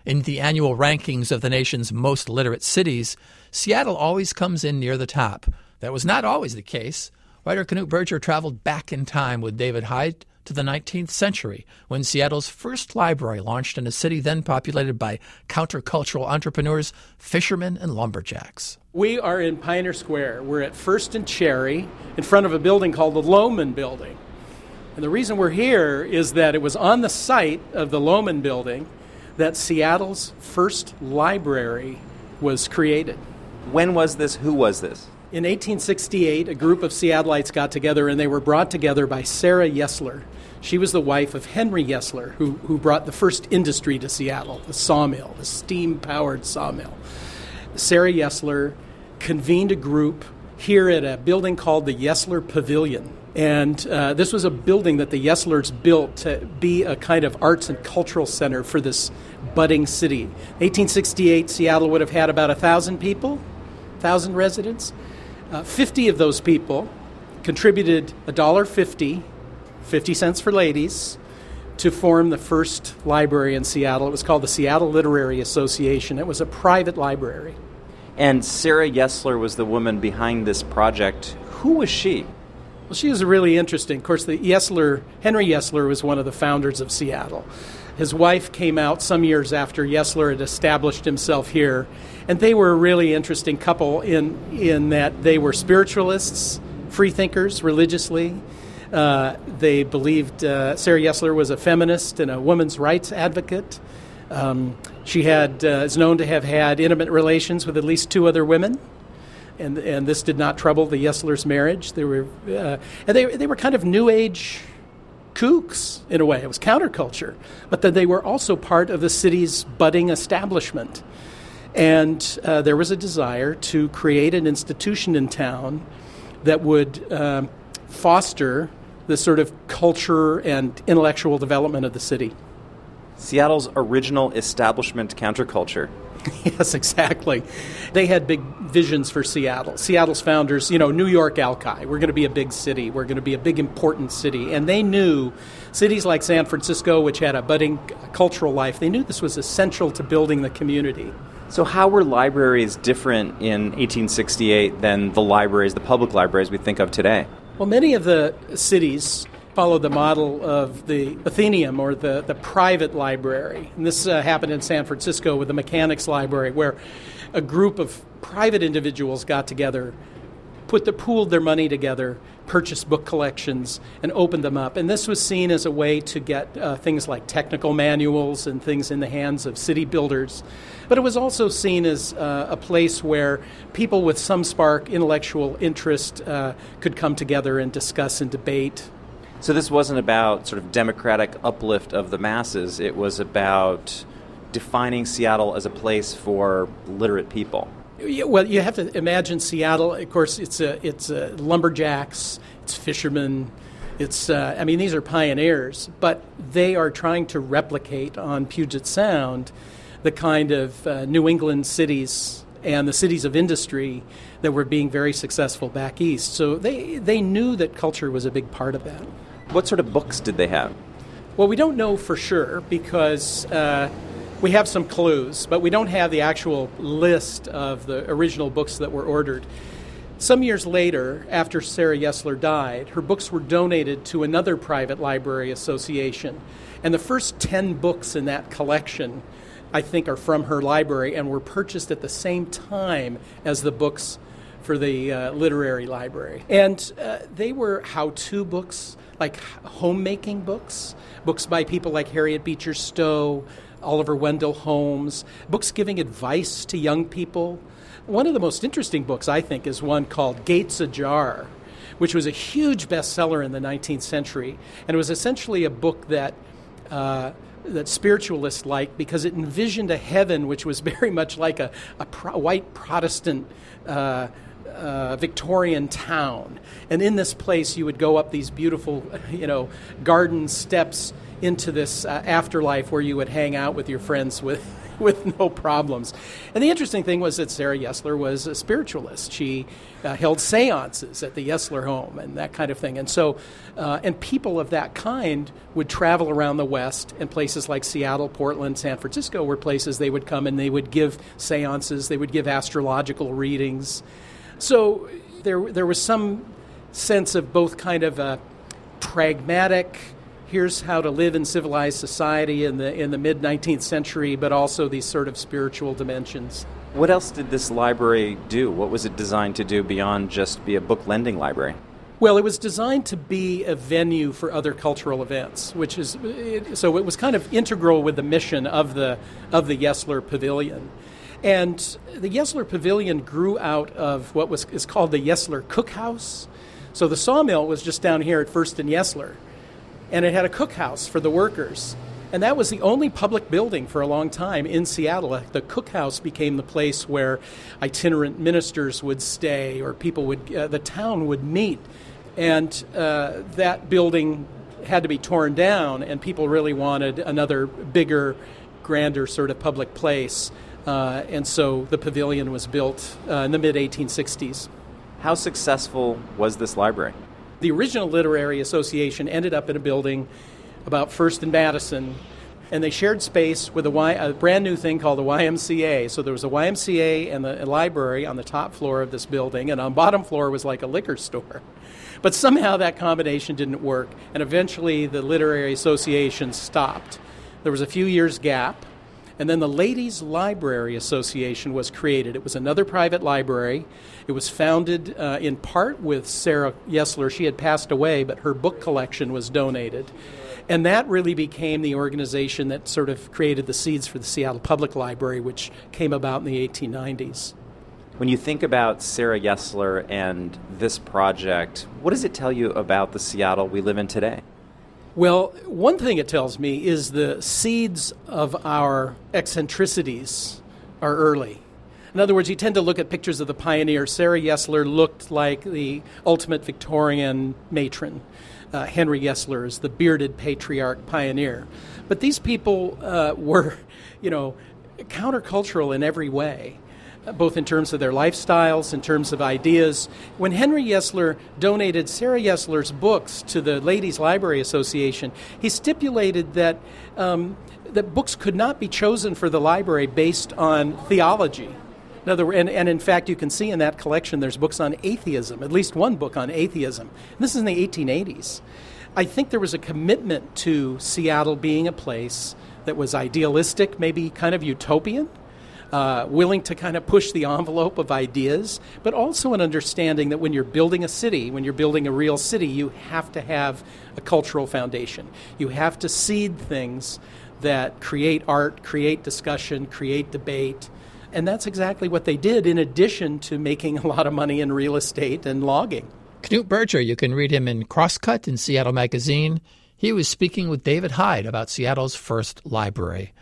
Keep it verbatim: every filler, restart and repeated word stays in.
In the annual rankings of the nation's most literate cities, Seattle always comes in near the top. That was not always the case. Writer Knute Berger traveled back in time with David Hyde to the nineteenth century, when Seattle's first library launched in a city then populated by countercultural entrepreneurs, fishermen, and lumberjacks. We are in Pioneer Square. We're at First and Cherry in front of a building called the Lohman Building. And the reason we're here is that it was on the site of the Lohman Building that Seattle's first library was created. When was this? Who was this? In eighteen sixty-eight, a group of Seattleites got together, and they were brought together by Sarah Yesler. She was the wife of Henry Yesler, who, who brought the first industry to Seattle, the sawmill, the steam-powered sawmill. Sarah Yesler convened a group here at a building called the Yesler Pavilion. And uh, this was a building that the Yeslers built to be a kind of arts and cultural center for this budding city. eighteen sixty-eight, Seattle would have had about one thousand people, one thousand residents. Uh, fifty of those people contributed one dollar fifty, fifty cents for ladies, to form the first library in Seattle. It was called the Seattle Literary Association. It was a private library. And Sarah Yesler was the woman behind this project. Who was she? Well, she was really interesting. Of course, the Yesler, Henry Yesler was one of the founders of Seattle. His wife came out some years after Yesler had established himself here, and they were a really interesting couple in, in that they were spiritualists, free thinkers religiously. Uh, they believed uh, Sarah Yesler was a feminist and a women's rights advocate. Um, she had uh, is known to have had intimate relations with at least two other women. And and this did not trouble the Yeslers' marriage. They were uh, and they they were kind of New Age kooks in a way. It was counterculture, but then they were also part of the city's budding establishment. And uh, there was a desire to create an institution in town that would um, foster the sort of culture and intellectual development of the city. Seattle's original establishment counterculture. Yes, exactly. They had big visions for Seattle. Seattle's founders, you know, New York Alki, we're going to be a big city. We're going to be a big, important city. And they knew cities like San Francisco, which had a budding cultural life, they knew this was essential to building the community. So how were libraries different in eighteen sixty-eight than the libraries, the public libraries we think of today? Well, many of the cities followed the model of the Athenaeum, or the, the private library. And this uh, happened in San Francisco with the Mechanics Library, where a group of private individuals got together, put the pooled their money together, purchased book collections, and opened them up. And this was seen as a way to get uh, things like technical manuals and things in the hands of city builders. But it was also seen as uh, a place where people with some spark intellectual interest uh, could come together and discuss and debate. So this wasn't about sort of democratic uplift of the masses. It was about defining Seattle as a place for literate people. Yeah, well, you have to imagine Seattle. Of course, it's a, it's a lumberjacks, it's fishermen, it's uh, I mean these are pioneers, but they are trying to replicate on Puget Sound the kind of uh, New England cities and the cities of industry that were being very successful back east. So they they knew that culture was a big part of that. What sort of books did they have? Well, we don't know for sure because uh, we have some clues, but we don't have the actual list of the original books that were ordered. Some years later, after Sarah Yesler died, her books were donated to another private library association. And the first ten books in that collection, I think, are from her library and were purchased at the same time as the books for the uh, literary library. And uh, they were how-to books, like homemaking books, books by people like Harriet Beecher Stowe, Oliver Wendell Holmes, books giving advice to young people. One of the most interesting books, I think, is one called Gates Ajar, which was a huge bestseller in the nineteenth century. And it was essentially a book that uh, that spiritualists liked because it envisioned a heaven which was very much like a, a pro- white Protestant uh, uh, Victorian town. And in this place, you would go up these beautiful, you know, garden steps into this uh, afterlife where you would hang out with your friends with with no problems. And the interesting thing was that Sarah Yesler was a spiritualist. She uh, held seances at the Yesler home and that kind of thing. And so, uh, and people of that kind would travel around the West, and places like Seattle, Portland, San Francisco were places they would come and they would give seances, they would give astrological readings. So there, there was some sense of both kind of a pragmatic, here's how to live in civilized society in the in the mid-nineteenth century, but also these sort of spiritual dimensions. What else did this library do? What was it designed to do beyond just be a book lending library? Well, it was designed to be a venue for other cultural events, which is it, so it was kind of integral with the mission of the of the Yesler Pavilion. And the Yesler Pavilion grew out of what was is called the Yesler Cookhouse. So the sawmill was just down here at First and Yesler, and it had a cookhouse for the workers. And that was the only public building for a long time in Seattle. The cookhouse became the place where itinerant ministers would stay, or people would, uh, the town would meet. And uh, that building had to be torn down, and people really wanted another bigger, grander sort of public place. Uh, and so the pavilion was built uh, in the mid eighteen sixties. How successful was this library? The original Literary Association ended up in a building about First and Madison, and they shared space with a, y, a brand new thing called the Y M C A. So there was a Y M C A and the, a library on the top floor of this building, and on the bottom floor was like a liquor store. But somehow that combination didn't work, and eventually the Literary Association stopped. There was a few years gap, and then the Ladies Library Association was created. It was another private library. It was founded uh, in part with Sarah Yesler. She had passed away, but her book collection was donated. And that really became the organization that sort of created the seeds for the Seattle Public Library, which came about in the eighteen nineties. When you think about Sarah Yesler and this project, what does it tell you about the Seattle we live in today? Well, one thing it tells me is the seeds of our eccentricities are early. In other words, you tend to look at pictures of the pioneer. Sarah Yesler looked like the ultimate Victorian matron. Uh, Henry Yesler is the bearded patriarch pioneer. But these people uh, were, you know, countercultural in every way, both in terms of their lifestyles, in terms of ideas. When Henry Yesler donated Sarah Yesler's books to the Ladies Library Association, he stipulated that um, that books could not be chosen for the library based on theology. In other, and, and in fact, you can see in that collection there's books on atheism, at least one book on atheism. And this is in the eighteen eighties. I think there was a commitment to Seattle being a place that was idealistic, maybe kind of utopian, Uh, willing to kind of push the envelope of ideas, but also an understanding that when you're building a city, when you're building a real city, you have to have a cultural foundation. You have to seed things that create art, create discussion, create debate. And that's exactly what they did, in addition to making a lot of money in real estate and logging. Knute Berger, you can read him in Crosscut in Seattle Magazine. He was speaking with David Hyde about Seattle's first library.